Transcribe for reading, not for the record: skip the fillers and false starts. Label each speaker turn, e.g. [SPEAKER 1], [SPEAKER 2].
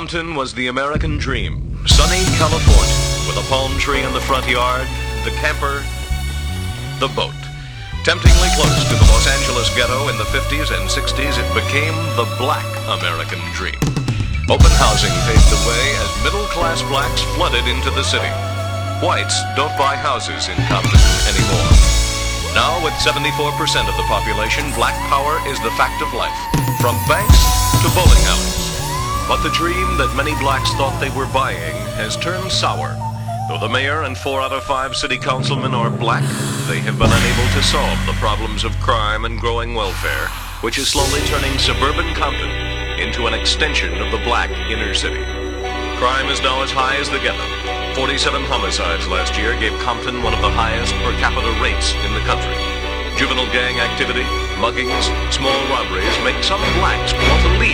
[SPEAKER 1] Compton was the American dream. Sunny California, with a palm tree in the front yard, the camper, the boat. Temptingly close to the Los Angeles ghetto in the 50s and 60s, it became the Black American dream. Open housing paved the way as middle-class blacks flooded into the city. Whites don't buy houses in Compton anymore. Now, with 74% of the population, black power is the fact of life, from banks to bowling alleys. But the dream that many blacks thought they were buying has turned sour. Though the mayor and 4 out of 5 city councilmen are black, they have been unable to solve the problems of crime and growing welfare, which is slowly turning suburban Compton into an extension of the black inner city. Crime is now as high as the ghetto. 47 homicides last year gave Compton one of the highest per capita rates in the country. Juvenile gang activity, muggings, small robberies make some blacks want to leave